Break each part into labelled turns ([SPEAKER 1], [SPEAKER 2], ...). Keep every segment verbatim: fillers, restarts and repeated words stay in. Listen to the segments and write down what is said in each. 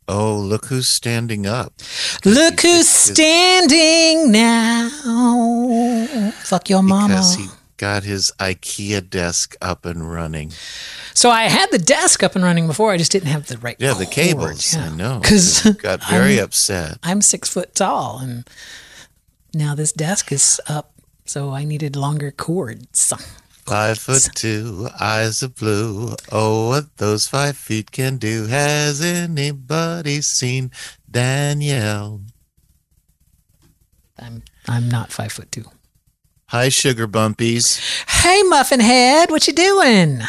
[SPEAKER 1] Oh, look who's standing up.
[SPEAKER 2] Look who's standing now. Fuck your mama.
[SPEAKER 1] Because he got his IKEA desk up and running.
[SPEAKER 2] So I had the desk up and running before. I just didn't have the right
[SPEAKER 1] Yeah, the
[SPEAKER 2] cord.
[SPEAKER 1] cables.
[SPEAKER 2] Yeah.
[SPEAKER 1] I know.
[SPEAKER 2] Because
[SPEAKER 1] got very
[SPEAKER 2] I'm,
[SPEAKER 1] upset.
[SPEAKER 2] I'm six foot tall, and now this desk is up, so I needed longer cords.
[SPEAKER 1] Five foot two, eyes of blue. Oh, what those five feet can do. Has anybody seen Danielle?
[SPEAKER 2] I'm I'm not five foot two.
[SPEAKER 1] Hi, sugar bumpies.
[SPEAKER 2] Hey, Muffin Head, what you doing?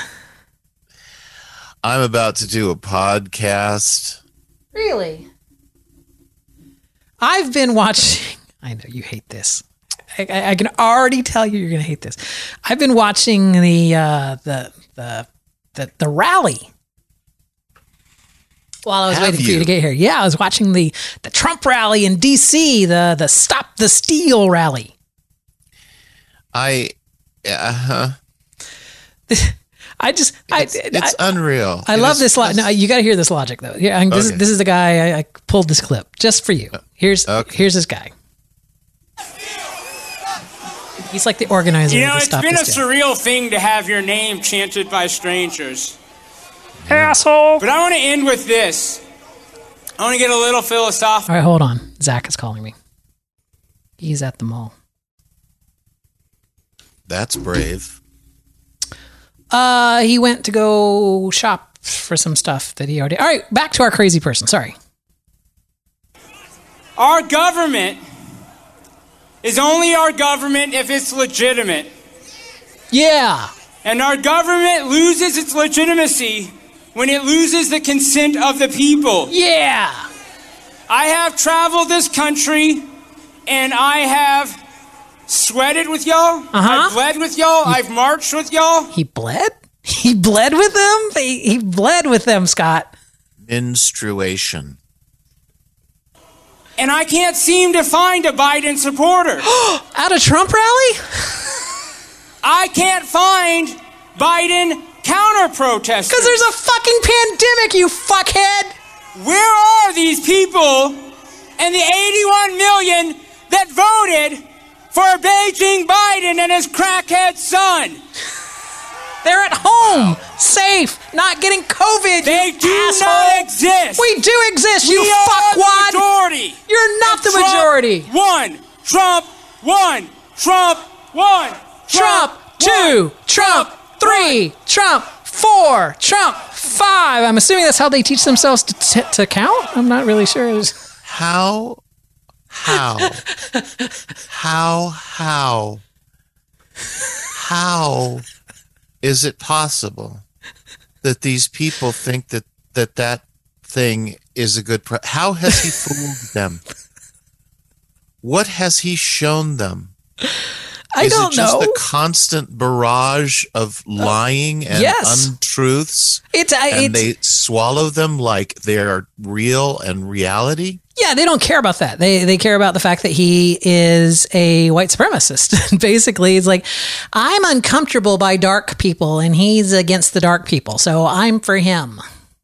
[SPEAKER 1] I'm about to do a podcast.
[SPEAKER 2] Really? I've been watching. I know you hate this. I, I, I can already tell you you're going to hate this. I've been watching the uh, the the the the rally while I was
[SPEAKER 1] Have
[SPEAKER 2] waiting
[SPEAKER 1] you?
[SPEAKER 2] for you to get here. Yeah, I was watching the the Trump rally in D C, the the Stop the Steal rally.
[SPEAKER 1] I, uh huh.
[SPEAKER 2] I just,
[SPEAKER 1] It's,
[SPEAKER 2] I,
[SPEAKER 1] it's
[SPEAKER 2] I,
[SPEAKER 1] unreal.
[SPEAKER 2] I
[SPEAKER 1] It
[SPEAKER 2] love
[SPEAKER 1] is
[SPEAKER 2] this. Lo-
[SPEAKER 1] just-
[SPEAKER 2] no, you got to hear this logic though. Yeah, this
[SPEAKER 1] Okay.
[SPEAKER 2] is this is the guy. I, I pulled this clip just for you. Here's
[SPEAKER 1] Okay.
[SPEAKER 2] here's this guy. He's like the organizer.
[SPEAKER 3] You know,
[SPEAKER 2] of the
[SPEAKER 3] it's
[SPEAKER 2] Stop
[SPEAKER 3] been a
[SPEAKER 2] the Steal.
[SPEAKER 3] surreal thing to have your name chanted by strangers.
[SPEAKER 2] Asshole.
[SPEAKER 3] But I want to end with this. I want to get a little philosophical.
[SPEAKER 2] All right, hold on. Zach is calling me. He's at the mall.
[SPEAKER 1] That's brave.
[SPEAKER 2] Uh, he went to go shop for some stuff that he already. All right, back to our crazy person. Sorry.
[SPEAKER 3] Our government is only our government if it's legitimate.
[SPEAKER 2] Yeah.
[SPEAKER 3] And our government loses its legitimacy when it loses the consent of the people.
[SPEAKER 2] Yeah.
[SPEAKER 3] I have traveled this country, and I have sweated with y'all.
[SPEAKER 2] Uh-huh.
[SPEAKER 3] I've bled with y'all. I've marched with y'all.
[SPEAKER 2] He bled? He bled with them? He, he bled with them, Scott.
[SPEAKER 1] Menstruation.
[SPEAKER 3] And I can't seem to find a Biden supporter.
[SPEAKER 2] At a Trump rally?
[SPEAKER 3] I can't find Biden counter-protesters.
[SPEAKER 2] Because there's a fucking pandemic, you fuckhead.
[SPEAKER 3] Where are these people and the eighty-one million that voted for Beijing Biden and his crackhead son?
[SPEAKER 2] They're at home, safe, not getting COVID.
[SPEAKER 3] They
[SPEAKER 2] you
[SPEAKER 3] do
[SPEAKER 2] asshole.
[SPEAKER 3] not exist.
[SPEAKER 2] We do exist,
[SPEAKER 3] We
[SPEAKER 2] you
[SPEAKER 3] are
[SPEAKER 2] fuckwad.
[SPEAKER 3] the majority.
[SPEAKER 2] You're not
[SPEAKER 3] And
[SPEAKER 2] the
[SPEAKER 3] Trump
[SPEAKER 2] majority.
[SPEAKER 3] One, Trump, one, Trump, one,
[SPEAKER 2] Trump, two, Trump, three, Trump, four, Trump, five. I'm assuming that's how they teach themselves to, t- to count. I'm not really sure. It was-
[SPEAKER 1] How? How? how? How? How is it possible that these people think that that, that thing is a good... Pro- How has he fooled them? What has he shown them?
[SPEAKER 2] I
[SPEAKER 1] is
[SPEAKER 2] don't
[SPEAKER 1] it just
[SPEAKER 2] know.
[SPEAKER 1] the constant barrage of lying and
[SPEAKER 2] yes.
[SPEAKER 1] untruths?
[SPEAKER 2] It's, uh,
[SPEAKER 1] and
[SPEAKER 2] it's
[SPEAKER 1] they swallow them like they're real and reality?
[SPEAKER 2] yeah, they don't care about that. They they care about the fact that he is a white supremacist. Basically, it's like, I'm uncomfortable by dark people, and he's against the dark people, so I'm for him.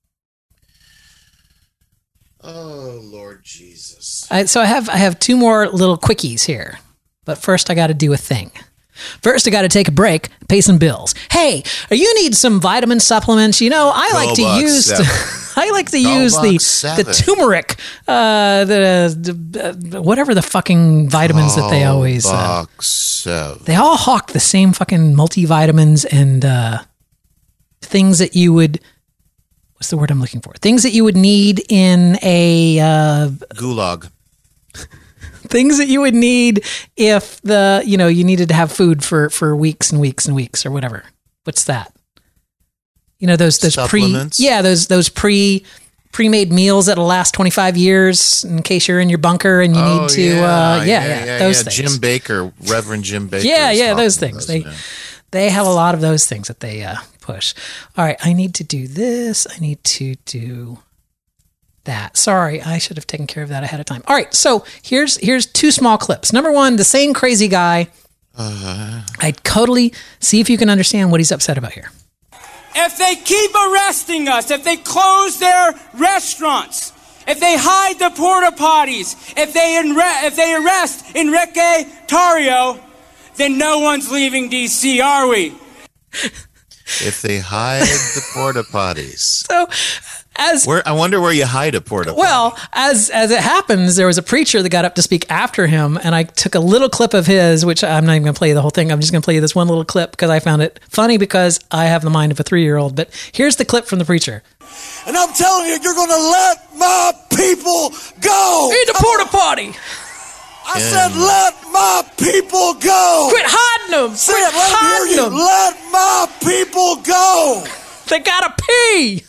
[SPEAKER 1] Oh, Lord Jesus.
[SPEAKER 2] I, so I have I have two more little quickies here, but first I got to do a thing. First, I got to take a break, pay some bills. Hey, you need some vitamin supplements? You know, I like to
[SPEAKER 1] Goldbox
[SPEAKER 2] use
[SPEAKER 1] seven.
[SPEAKER 2] I like to use the
[SPEAKER 1] Goldbox
[SPEAKER 2] the
[SPEAKER 1] seven.
[SPEAKER 2] turmeric, uh, the, the uh, whatever the fucking vitamins that they always uh,
[SPEAKER 1] Box seven.
[SPEAKER 2] they all hawk the same fucking multivitamins and uh, things that you would. What's the word I'm looking for? Things that you would need in a. Uh,
[SPEAKER 1] Gulag.
[SPEAKER 2] things that you would need if the, you know, you needed to have food for, for weeks and weeks and weeks or whatever. What's that? You know, those, those pre,
[SPEAKER 1] Supplements?
[SPEAKER 2] yeah, those, those pre, pre-made meals that'll last twenty-five years in case you're in your bunker and you
[SPEAKER 1] Oh,
[SPEAKER 2] need to, uh, yeah, yeah, those
[SPEAKER 1] yeah.
[SPEAKER 2] things.
[SPEAKER 1] Jim Baker, Reverend Jim Baker.
[SPEAKER 2] Yeah,
[SPEAKER 1] is
[SPEAKER 2] yeah,
[SPEAKER 1] talking
[SPEAKER 2] those things. They,
[SPEAKER 1] yeah.
[SPEAKER 2] they have a lot of those things that they, uh, push. All right. I need to do this. I need to do that. Sorry, I should have taken care of that ahead of time. All right, so here's here's two small clips. Number one, the same crazy guy.
[SPEAKER 1] Uh,
[SPEAKER 2] I totally see if you can understand what he's upset about here.
[SPEAKER 3] If they keep arresting us, if they close their restaurants, if they hide the porta potties, if they, enre- if they arrest Enrique Tarrio, then no one's leaving D C, are we?
[SPEAKER 1] If they hide the porta potties.
[SPEAKER 2] So, as
[SPEAKER 1] where I wonder where you hide a porta potty.
[SPEAKER 2] Well, as as it happens, there was a preacher that got up to speak after him, and I took a little clip of his, which I'm not even going to play you the whole thing. I'm just going to play you this one little clip because I found it funny because I have the mind of a three-year-old. But here's the clip from the preacher.
[SPEAKER 4] And I'm telling you, you're going to let my people go.
[SPEAKER 2] In the porta potty.
[SPEAKER 4] I said, let my people go.
[SPEAKER 2] Quit hiding them.
[SPEAKER 4] Say
[SPEAKER 2] Quit
[SPEAKER 4] it, let
[SPEAKER 2] hiding
[SPEAKER 4] them hear you. Let my people go.
[SPEAKER 2] They gotta pee.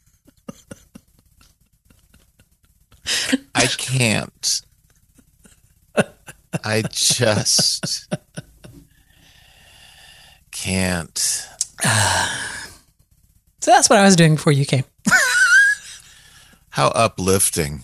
[SPEAKER 1] I can't. I just can't.
[SPEAKER 2] So that's what I was doing before you came.
[SPEAKER 1] How uplifting.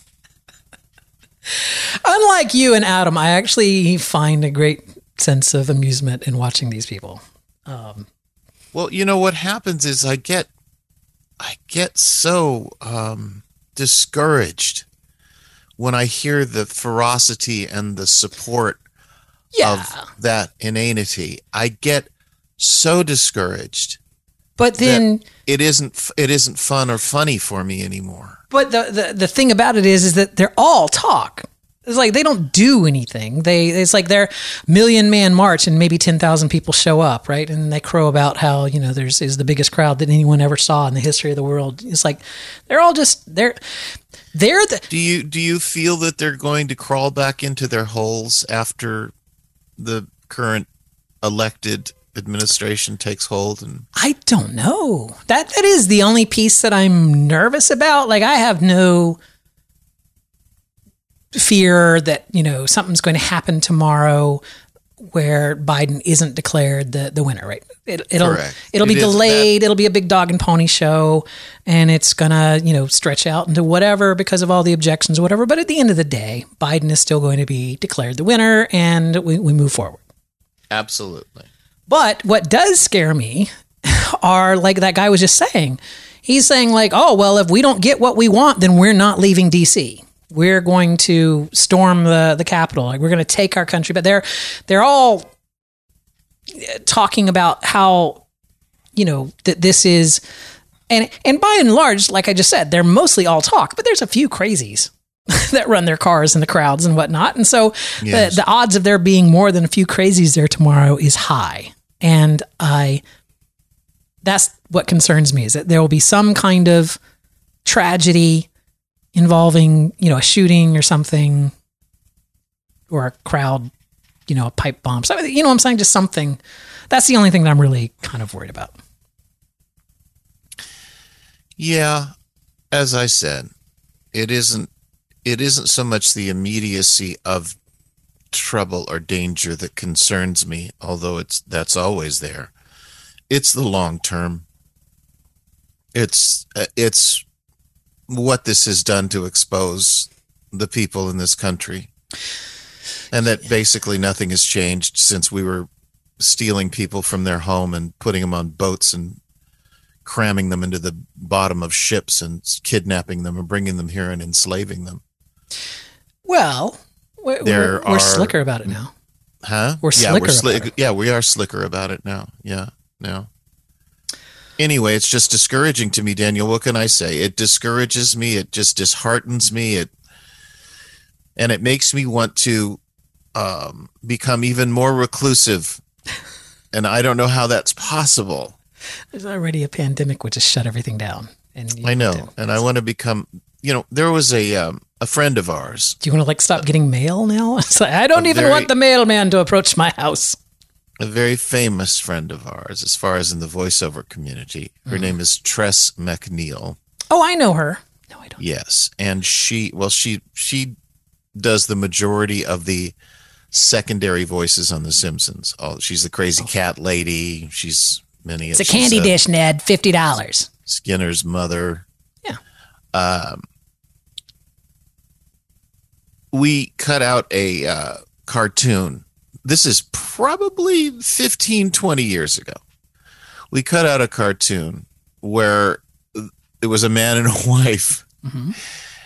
[SPEAKER 2] Unlike you and Adam, I actually find a great sense of amusement in watching these people. Um,
[SPEAKER 1] well, you know what happens is I get, I get so um, discouraged when I hear the ferocity and the support
[SPEAKER 2] yeah.
[SPEAKER 1] of that inanity. I get so discouraged.
[SPEAKER 2] But then
[SPEAKER 1] it isn't it isn't fun or funny for me anymore.
[SPEAKER 2] But the, the the thing about it is is that they're all talk. It's like they don't do anything. They it's like their million man march and maybe ten thousand people show up, right? And they crow about how, you know, there's is the biggest crowd that anyone ever saw in the history of the world. It's like they're all just they're they're the
[SPEAKER 1] Do you do you feel that they're going to crawl back into their holes after the current elected administration takes hold? And
[SPEAKER 2] I don't know. That that is the only piece that I'm nervous about. Like I have no fear that, you know, something's going to happen tomorrow where Biden isn't declared the, the winner, right? It, it'll
[SPEAKER 1] Correct.
[SPEAKER 2] it'll
[SPEAKER 1] It
[SPEAKER 2] be
[SPEAKER 1] is
[SPEAKER 2] delayed.
[SPEAKER 1] that-
[SPEAKER 2] It'll be a big dog and pony show, and it's gonna, you know, stretch out into whatever because of all the objections or whatever. But at the end of the day, Biden is still going to be declared the winner, and we, we move forward.
[SPEAKER 1] Absolutely.
[SPEAKER 2] But what does scare me are, like that guy was just saying, he's saying like, oh, well, if we don't get what we want, then we're not leaving D C. We're going to storm the, the Capitol. Like we're going to take our country. But they're, they're all talking about how, you know, that this is, and, and by and large, like I just said, they're mostly all talk, but there's a few crazies that run their cars in the crowds and whatnot. And so
[SPEAKER 1] Yes.
[SPEAKER 2] the, the odds of there being more than a few crazies there tomorrow is high. And I, that's what concerns me, is that there will be some kind of tragedy involving, you know, a shooting or something, or a crowd, you know, a pipe bomb. So, you know what I'm saying? Just something. That's the only thing that I'm really kind of worried about.
[SPEAKER 1] Yeah, as I said, it isn't it isn't so much the immediacy of trouble or danger that concerns me, although it's that's always there. It's the long term. It's uh, it's what this has done to expose the people in this country, and that basically nothing has changed since we were stealing people from their home and putting them on boats and cramming them into the bottom of ships and kidnapping them and bringing them here and enslaving them.
[SPEAKER 2] Well, we're,
[SPEAKER 1] There
[SPEAKER 2] we're, we're
[SPEAKER 1] are-
[SPEAKER 2] slicker about it now.
[SPEAKER 1] Huh?
[SPEAKER 2] We're
[SPEAKER 1] yeah,
[SPEAKER 2] slicker
[SPEAKER 1] we're slick.
[SPEAKER 2] about it.
[SPEAKER 1] Yeah, we are slicker about it now. Yeah, now. Anyway, it's just discouraging to me, Daniel. What can I say? It discourages me. It just disheartens me. It and it makes me want to um, become even more reclusive. And I don't know how that's possible.
[SPEAKER 2] There's already a pandemic which has shut everything down. And you
[SPEAKER 1] I know,
[SPEAKER 2] want to-
[SPEAKER 1] and I want to become. You know, there was a um, a friend of ours,
[SPEAKER 2] Do you want to like stop getting mail now? It's like, I don't
[SPEAKER 1] A
[SPEAKER 2] even
[SPEAKER 1] very-
[SPEAKER 2] want the mailman to approach my house.
[SPEAKER 1] a very famous friend of ours, as far as in the voiceover community. Her
[SPEAKER 2] Mm-hmm.
[SPEAKER 1] name is Tress McNeil.
[SPEAKER 2] Oh, I know her. No, I don't.
[SPEAKER 1] Yes, and she well she she does the majority of the secondary voices on The Simpsons. Oh, she's the crazy cat lady. She's many.
[SPEAKER 2] It's a candy dish, Ned. fifty dollars.
[SPEAKER 1] Skinner's mother.
[SPEAKER 2] Yeah.
[SPEAKER 1] Um, we cut out a uh, cartoon. This is probably fifteen, twenty years ago. We cut out a cartoon where it was a man and a wife.
[SPEAKER 2] Mm-hmm.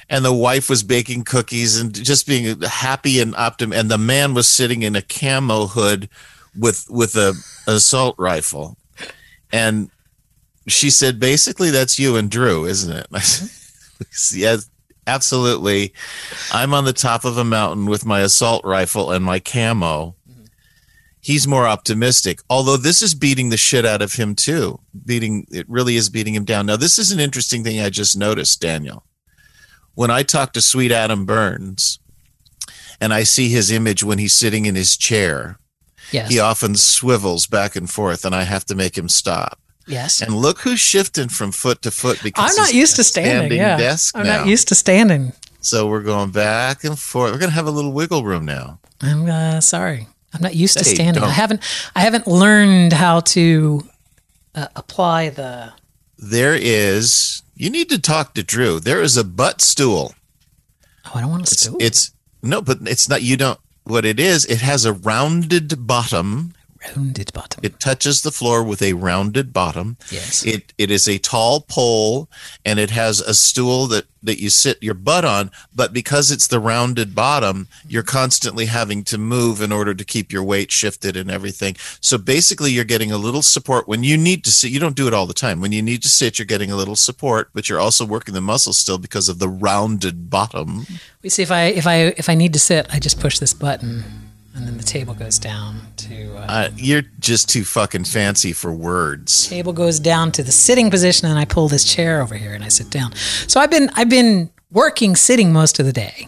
[SPEAKER 1] and the wife was baking cookies and just being happy and optimistic. And the man was sitting in a camo hood with with a assault rifle. And she said, basically, that's you and Drew, isn't it? I said, yes, absolutely. I'm on the top of a mountain with my assault rifle and my camo. He's more optimistic, although this is beating the shit out of him too. Beating it really is beating him down. Now, this is an interesting thing I just noticed, Daniel. When I talk to Sweet Adam Burns and I see his image when he's sitting in his chair,
[SPEAKER 2] yes.
[SPEAKER 1] he often swivels back and forth, and I have to make him stop.
[SPEAKER 2] Yes.
[SPEAKER 1] And look who's shifting from foot to foot because
[SPEAKER 2] I'm not used to standing.
[SPEAKER 1] standing
[SPEAKER 2] Yeah.
[SPEAKER 1] desk
[SPEAKER 2] I'm
[SPEAKER 1] now.
[SPEAKER 2] not used to standing.
[SPEAKER 1] So we're going back and forth. We're going to have a little wiggle room now.
[SPEAKER 2] I'm uh, sorry. I'm not used to
[SPEAKER 1] Hey,
[SPEAKER 2] standing.
[SPEAKER 1] don't.
[SPEAKER 2] I haven't. I haven't learned how to uh, apply the.
[SPEAKER 1] There is. You need to talk to Drew. There is a butt stool.
[SPEAKER 2] Oh, I don't want to
[SPEAKER 1] It's,
[SPEAKER 2] stool.
[SPEAKER 1] it's no, but it's not. You don't. What it is, it has a rounded bottom.
[SPEAKER 2] Rounded bottom.
[SPEAKER 1] It touches the floor with a rounded bottom.
[SPEAKER 2] Yes.
[SPEAKER 1] It it is a tall pole, and it has a stool that, that you sit your butt on. But because it's the rounded bottom, you're constantly having to move in order to keep your weight shifted and everything. So basically, you're getting a little support when you need to sit. You don't do it all the time. When you need to sit, you're getting a little support, but you're also working the muscles still because of the rounded bottom.
[SPEAKER 2] We see if I if I if I need to sit, I just push this button, and then the table goes down to. Uh,
[SPEAKER 1] Uh, you're just too fucking fancy for words.
[SPEAKER 2] table goes down to the sitting position, and I pull this chair over here and I sit down. So I've been I've been working sitting most of the day,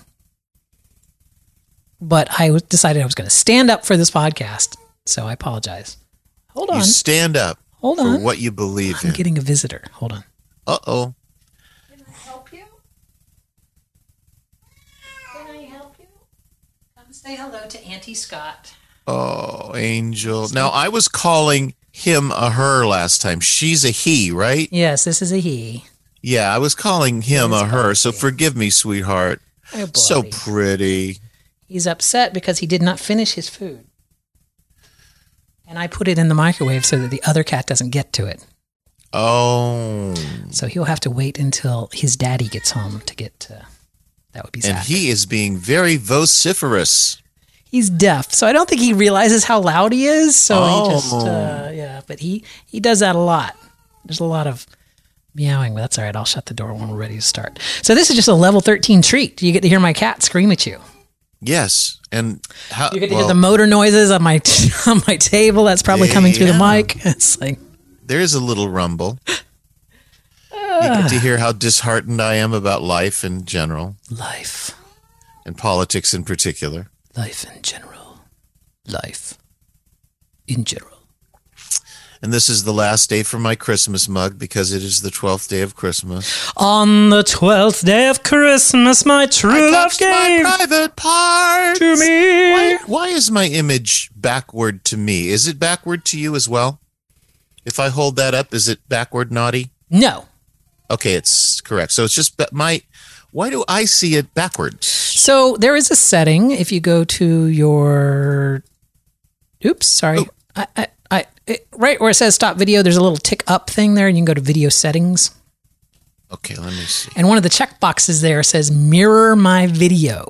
[SPEAKER 2] but I w- decided I was going to stand up for this podcast. So I apologize. Hold on,
[SPEAKER 1] You stand up
[SPEAKER 2] hold
[SPEAKER 1] for
[SPEAKER 2] on.
[SPEAKER 1] what you believe
[SPEAKER 2] I'm
[SPEAKER 1] in.
[SPEAKER 2] getting a visitor. Hold on.
[SPEAKER 1] Uh oh.
[SPEAKER 2] Can I help you? Can I help you? Come say hello to Auntie Scott.
[SPEAKER 1] Oh, Angel. Now, I was calling him a her last time. She's a he, right?
[SPEAKER 2] Yes, this is a he.
[SPEAKER 1] Yeah, I was calling him
[SPEAKER 2] Yes,
[SPEAKER 1] a her. So forgive me, sweetheart.
[SPEAKER 2] Oh, boy.
[SPEAKER 1] So pretty.
[SPEAKER 2] He's upset because he did not finish his food. And I put it in the microwave so that the other cat doesn't get to it.
[SPEAKER 1] Oh.
[SPEAKER 2] So he'll have to wait until his daddy gets home to get to. That would be
[SPEAKER 1] And
[SPEAKER 2] sad.
[SPEAKER 1] he is being very vociferous.
[SPEAKER 2] He's deaf, so I don't think he realizes how loud he is. So
[SPEAKER 1] Oh.
[SPEAKER 2] he just, uh, yeah, but he, he does that a lot. There's a lot of meowing, but that's all right. I'll shut the door when we're ready to start. So this is just a level thirteen treat. You get to hear my cat scream at you.
[SPEAKER 1] Yes. And how,
[SPEAKER 2] You get to
[SPEAKER 1] well,
[SPEAKER 2] hear the motor noises on my on my table. That's probably coming through the
[SPEAKER 1] Yeah.
[SPEAKER 2] mic. It's like,
[SPEAKER 1] there is a little rumble. You get to hear how disheartened I am about life in general
[SPEAKER 2] life.
[SPEAKER 1] and politics in particular.
[SPEAKER 2] Life in general. Life in general.
[SPEAKER 1] And this is the last day for my Christmas mug because it is the twelfth day of Christmas.
[SPEAKER 2] On the twelfth day of Christmas, my true love
[SPEAKER 1] touched my
[SPEAKER 2] gave
[SPEAKER 1] private parts.
[SPEAKER 2] to me.
[SPEAKER 1] Why, why is my image backward to me? Is it backward to you as well? If I hold that up, is it backward naughty?
[SPEAKER 2] No.
[SPEAKER 1] Okay, it's correct. So it's just ba- my. Why do I see it backwards?
[SPEAKER 2] So there is a setting. If you go to your, oops, sorry,
[SPEAKER 1] Oh.
[SPEAKER 2] I, I, I, it, right where it says stop video, there's a little tick up thing there, and you can go to video settings.
[SPEAKER 1] Okay, let me see.
[SPEAKER 2] And one of the check boxes there says mirror my video.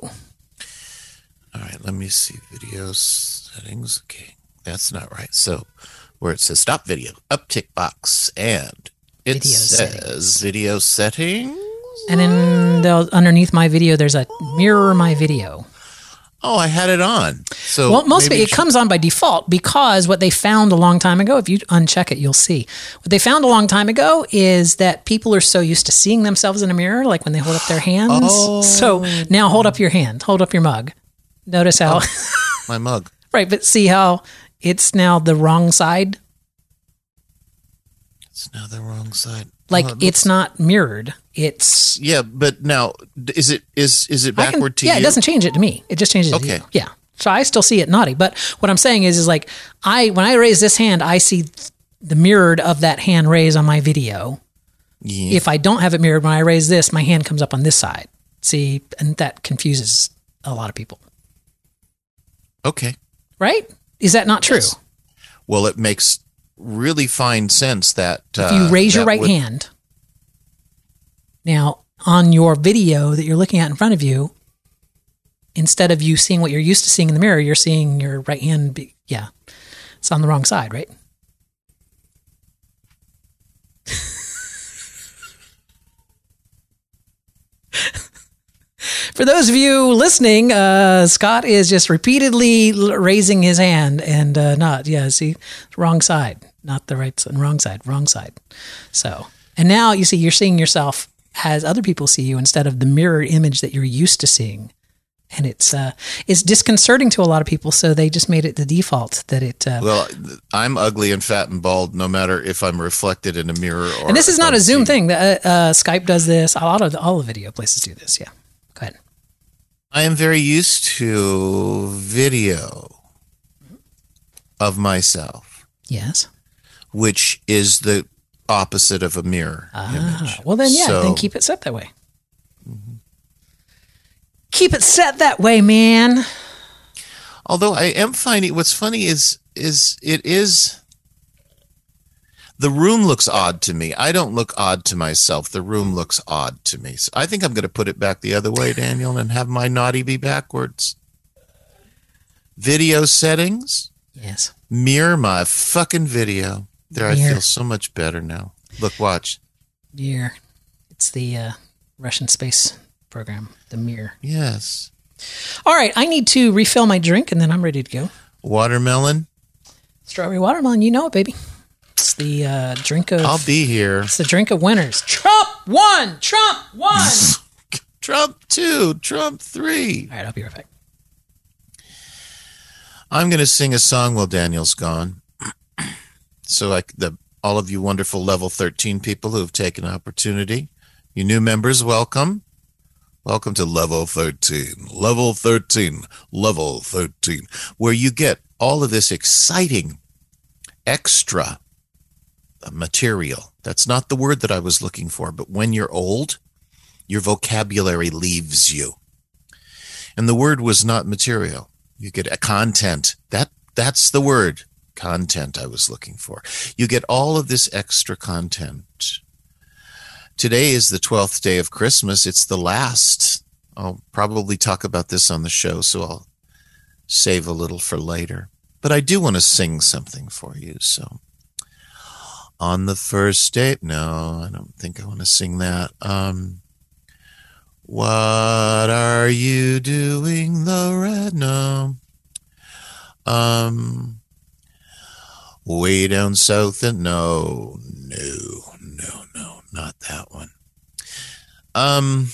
[SPEAKER 1] All right, let me see. Video settings. Okay, that's not right. So where it says stop video, uptick box, and it
[SPEAKER 2] Video
[SPEAKER 1] says
[SPEAKER 2] settings.
[SPEAKER 1] video settings.
[SPEAKER 2] And then the, underneath my video, there's a mirror my video.
[SPEAKER 1] Oh, I had it on. So
[SPEAKER 2] Well, most of it,
[SPEAKER 1] maybe
[SPEAKER 2] it comes on by default because what they found a long time ago, if you uncheck it, you'll see. What they found a long time ago is that people are so used to seeing themselves in a mirror, like when they hold up their hands.
[SPEAKER 1] Oh.
[SPEAKER 2] So now hold up your hand, hold up your mug. Notice how,
[SPEAKER 1] my mug.
[SPEAKER 2] right, but see how it's now the wrong side?
[SPEAKER 1] It's now the wrong side.
[SPEAKER 2] Like
[SPEAKER 1] Oh, it
[SPEAKER 2] it's
[SPEAKER 1] looks-
[SPEAKER 2] not mirrored. It's
[SPEAKER 1] Yeah, but now is it is is it
[SPEAKER 2] I can-
[SPEAKER 1] backward to
[SPEAKER 2] yeah,
[SPEAKER 1] you?
[SPEAKER 2] it doesn't change it to me. It just changes it
[SPEAKER 1] Okay.
[SPEAKER 2] to you. Yeah. So I still see it naughty. But what I'm saying is, is like I when I raise this hand, I see the mirrored of that hand raised on my video.
[SPEAKER 1] Yeah.
[SPEAKER 2] If I don't have it mirrored, when I raise this, my hand comes up on this side. See, and that confuses a lot of people.
[SPEAKER 1] Okay.
[SPEAKER 2] Right? Is that not true?
[SPEAKER 1] Yes. Well, it makes really fine sense that uh,
[SPEAKER 2] If you raise your
[SPEAKER 1] that
[SPEAKER 2] right
[SPEAKER 1] would-
[SPEAKER 2] hand. Now, on your video that you're looking at in front of you, instead of you seeing what you're used to seeing in the mirror, you're seeing your right hand. Be, yeah, it's on the wrong side, right? For those of you listening, uh, Scott is just repeatedly l- raising his hand and uh, not, yeah, see, wrong side, not the right side, wrong side, wrong side. So, and now you see, you're seeing yourself as other people see you instead of the mirror image that you're used to seeing. And it's uh, it's disconcerting to a lot of people, so they just made it the default that it. Uh,
[SPEAKER 1] Well, I'm ugly and fat and bald, no matter if I'm reflected in a mirror or.
[SPEAKER 2] and this is
[SPEAKER 1] if
[SPEAKER 2] not
[SPEAKER 1] I'm
[SPEAKER 2] a Zoom
[SPEAKER 1] seeing-
[SPEAKER 2] thing. Uh, uh, Skype does this. A lot of the, all the video places do this. Yeah, go ahead.
[SPEAKER 1] I am very used to video of myself,
[SPEAKER 2] Yes.
[SPEAKER 1] which is the opposite of a mirror
[SPEAKER 2] Ah,
[SPEAKER 1] image.
[SPEAKER 2] well then, yeah,
[SPEAKER 1] So-
[SPEAKER 2] then keep it set that way. Keep it set that way, man.
[SPEAKER 1] Although I am finding what's funny is is it is the room looks odd to me. I don't look odd to myself. The room looks odd to me. So I think I'm going to put it back the other way, Daniel, and have my naughty be backwards. Video settings,
[SPEAKER 2] Yes.
[SPEAKER 1] mirror my fucking video. There, I
[SPEAKER 2] Mirror.
[SPEAKER 1] feel so much better now. Look, watch.
[SPEAKER 2] Mir. It's the uh, Russian space program, the Mir.
[SPEAKER 1] Yes.
[SPEAKER 2] All right, I need to refill my drink, and then I'm ready to go.
[SPEAKER 1] Watermelon.
[SPEAKER 2] Strawberry watermelon, you know it, baby. It's the uh, drink of.
[SPEAKER 1] I'll be here.
[SPEAKER 2] It's the drink of winners. Trump won. Trump won.
[SPEAKER 1] Trump two. Trump three.
[SPEAKER 2] All right, I'll be right back.
[SPEAKER 1] I'm going to sing a song while Daniel's gone. So, like the all of you wonderful level thirteen people who have taken opportunity, you new members, welcome. Welcome to level thirteen, level thirteen, level thirteen, where you get all of this exciting extra material. That's not the word that I was looking for, but when you're old, your vocabulary leaves you. And the word was not material. You get a content. That that's the word. Content I was looking for. You get all of this extra content. Today is the twelfth day of Christmas. It's the last. I'll probably talk about this on the show, so I'll save a little for later. But I do want to sing something for you. So, on the first day, no, I don't think I want to sing that. Um, what are you doing, Loretta? Um, way down south, and no, no, no, no, not that one. Um,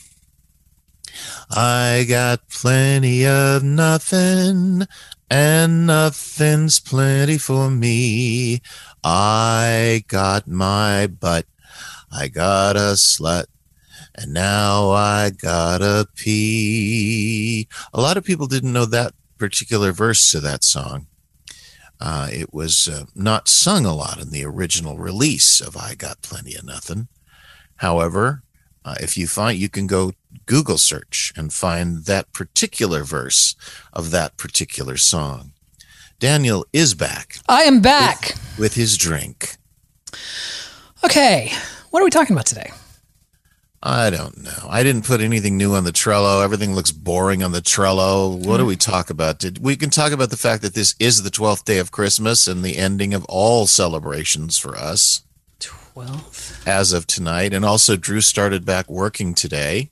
[SPEAKER 1] I got plenty of nothing, and nothing's plenty for me. I got my butt, I got a slut, and now I gotta pee. A lot of people didn't know that particular verse to that song. Uh, it was uh, not sung a lot in the original release of I Got Plenty of Nothing. However, uh, if you find, you can go Google search and find that particular verse of that particular song. Daniel is back
[SPEAKER 2] I am back.
[SPEAKER 1] with, with his drink.
[SPEAKER 2] Okay, what are we talking about today?
[SPEAKER 1] I don't know. I didn't put anything new on the Trello. Everything looks boring on the Trello. What do we talk about? Did, we can talk about the fact that this is the twelfth day of Christmas and the ending of all celebrations for us
[SPEAKER 2] twelve.
[SPEAKER 1] as of tonight. And also, Drew started back working today.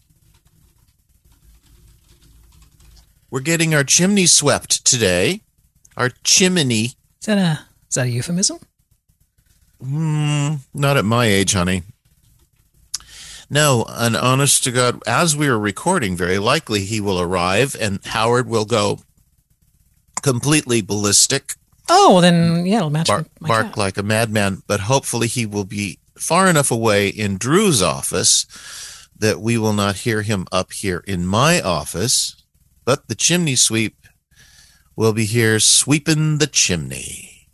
[SPEAKER 1] We're getting our chimney swept today. Our chimney.
[SPEAKER 2] Is that a is that a euphemism?
[SPEAKER 1] Hmm, not at my age, honey. No, and honest to God, as we are recording, very likely he will arrive and Howard will go completely ballistic,
[SPEAKER 2] Oh, well then, yeah, it'll match
[SPEAKER 1] bark,
[SPEAKER 2] my
[SPEAKER 1] bark
[SPEAKER 2] cat.
[SPEAKER 1] like a madman, but hopefully he will be far enough away in Drew's office that we will not hear him up here in my office, but the chimney sweep will be here sweeping the chimney.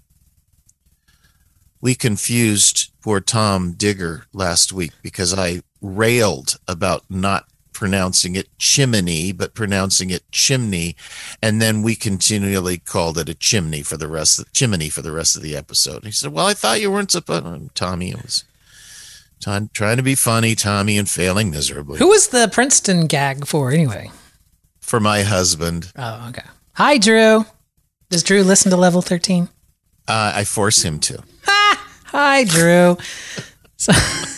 [SPEAKER 1] We confused poor Tom Digger last week because I railed about not pronouncing it chimney, but pronouncing it chimney, and then we continually called it a chimney for the rest of chimney for the rest of the episode. He said, "Well, I thought you weren't supposed." Tommy, it was T- trying to be funny, Tommy, and failing miserably.
[SPEAKER 2] Who was the Princeton gag for anyway?
[SPEAKER 1] For my husband.
[SPEAKER 2] Oh, okay. Hi, Drew. Does Drew listen to Level thirteen?
[SPEAKER 1] Uh, I force him to.
[SPEAKER 2] Ha! Hi, Drew. So,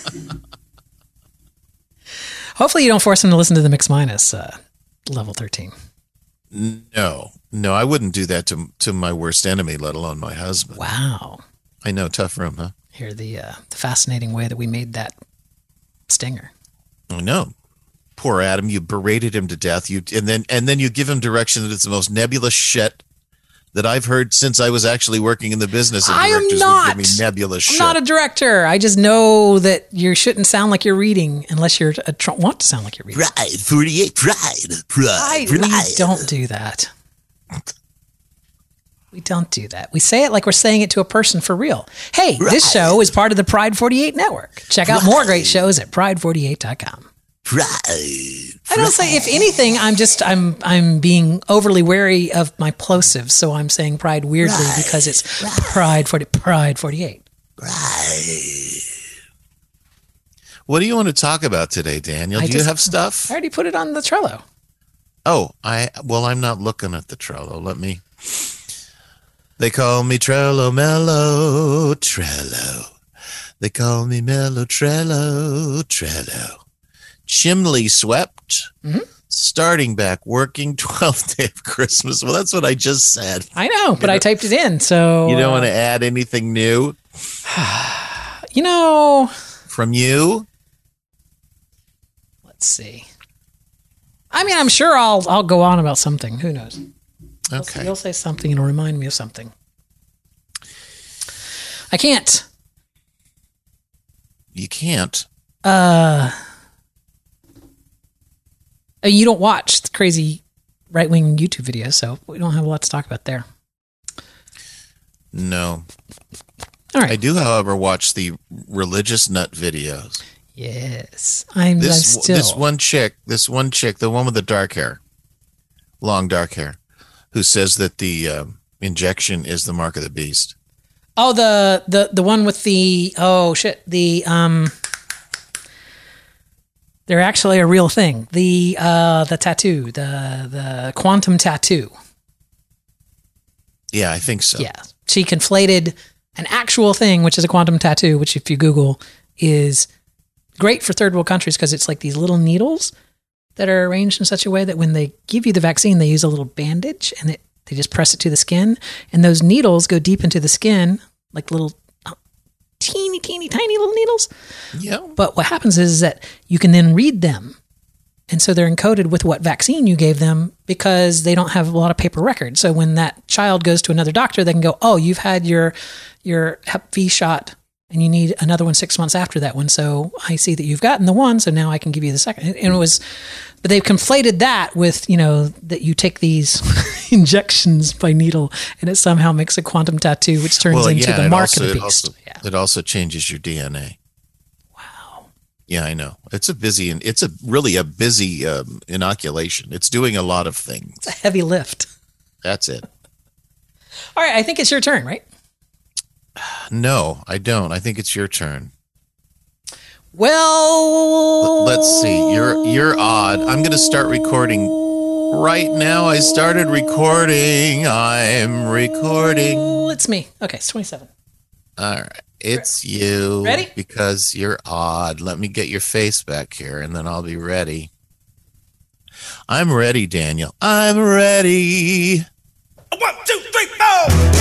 [SPEAKER 2] hopefully you don't force him to listen to the Mix Minus uh, Level thirteen.
[SPEAKER 1] No. No, I wouldn't do that to to my worst enemy, let alone my husband.
[SPEAKER 2] Wow.
[SPEAKER 1] I know, tough room, huh?
[SPEAKER 2] Hear the uh, the fascinating way that we made that stinger.
[SPEAKER 1] I know. Poor Adam, you berated him to death. You and then and then you give him direction that it's the most nebulous shit that I've heard since I was actually working in the business. And
[SPEAKER 2] I am
[SPEAKER 1] directors
[SPEAKER 2] not.
[SPEAKER 1] would give me nebulous
[SPEAKER 2] I'm
[SPEAKER 1] shit.
[SPEAKER 2] not a director. I just know that you shouldn't sound like you're reading unless you're a, tr- want to sound like you're reading.
[SPEAKER 1] Pride, forty-eight, pride, pride,
[SPEAKER 2] I,
[SPEAKER 1] pride.
[SPEAKER 2] we don't do that. We don't do that. We say it like we're saying it to a person for real. Hey,
[SPEAKER 1] Right.
[SPEAKER 2] this show is part of the Pride forty-eight network. Check out more great shows at pride forty-eight dot com.
[SPEAKER 1] Pride.
[SPEAKER 2] I don't say, if anything, I'm just, I'm, I'm being overly wary of my plosives. So I'm saying pride weirdly
[SPEAKER 1] Right.
[SPEAKER 2] because it's Pride forty, Pride forty-eight.
[SPEAKER 1] Pride. What do you want to talk about today, Daniel?
[SPEAKER 2] I
[SPEAKER 1] Do you
[SPEAKER 2] just-
[SPEAKER 1] have stuff?
[SPEAKER 2] I already put it on the Trello.
[SPEAKER 1] Oh, I well, I'm not looking at the Trello. Let me. They call me Trello Mellow Trello. They call me Mellow Trello Trello. Chimney swept.
[SPEAKER 2] Mm-hmm.
[SPEAKER 1] Starting back working twelfth day of Christmas. Well, that's what I just said.
[SPEAKER 2] I know, but I typed it in. So
[SPEAKER 1] You don't
[SPEAKER 2] uh,
[SPEAKER 1] want to add anything new
[SPEAKER 2] you know,
[SPEAKER 1] from you?
[SPEAKER 2] let's see. I mean, I'm sure I'll I'll go on about something. Who knows?
[SPEAKER 1] Okay.
[SPEAKER 2] You'll say something and it'll remind me of something. I can't.
[SPEAKER 1] You can't.
[SPEAKER 2] Uh, you don't watch the crazy right-wing YouTube videos, so we don't have a lot to talk about there.
[SPEAKER 1] No.
[SPEAKER 2] All right.
[SPEAKER 1] I do, however, watch the religious nut videos.
[SPEAKER 2] Yes, I'm,
[SPEAKER 1] This
[SPEAKER 2] I'm still.
[SPEAKER 1] this one chick, this one chick, the one with the dark hair, long dark hair, who says that the uh, injection is the mark of the beast.
[SPEAKER 2] Oh, the the the one with the oh shit the um. They're actually a real thing. The uh the tattoo, the the quantum tattoo.
[SPEAKER 1] Yeah, I think so.
[SPEAKER 2] Yeah, she conflated an actual thing, which is a quantum tattoo, which if you Google is great for third world countries because it's like these little needles that are arranged in such a way that when they give you the vaccine, they use a little bandage and it, they just press it to the skin. And those needles go deep into the skin, like little uh, teeny, teeny, tiny little needles.
[SPEAKER 1] Yeah.
[SPEAKER 2] But what happens is that you can then read them. And so they're encoded with what vaccine you gave them because they don't have a lot of paper records. So when that child goes to another doctor, they can go, oh, you've had your your Hep V shot and you need another one six months after that one. So I see that you've gotten the one, so now I can give you the second. And it was, but they've conflated that with, you know, that you take these injections by needle and it somehow makes a quantum tattoo, which turns
[SPEAKER 1] Well,
[SPEAKER 2] into
[SPEAKER 1] yeah,
[SPEAKER 2] the
[SPEAKER 1] it
[SPEAKER 2] mark
[SPEAKER 1] also,
[SPEAKER 2] of the
[SPEAKER 1] it
[SPEAKER 2] beast.
[SPEAKER 1] also,
[SPEAKER 2] Yeah.
[SPEAKER 1] it also changes your D N A.
[SPEAKER 2] Wow.
[SPEAKER 1] Yeah, I know. It's a busy, and it's a really a busy um, inoculation. It's doing a lot of things.
[SPEAKER 2] It's a heavy lift.
[SPEAKER 1] That's it.
[SPEAKER 2] All right. I think it's your turn, right?
[SPEAKER 1] No, I don't. I think it's your turn.
[SPEAKER 2] Well,
[SPEAKER 1] Let's see. You're you're odd. I'm going to start recording right now. I started recording. I'm recording.
[SPEAKER 2] It's me. Okay, it's twenty-seven.
[SPEAKER 1] All right. It's you.
[SPEAKER 2] Ready?
[SPEAKER 1] Because you're odd. Let me get your face back here and then I'll be ready. I'm ready, Daniel. I'm ready.
[SPEAKER 4] One, two, three, four.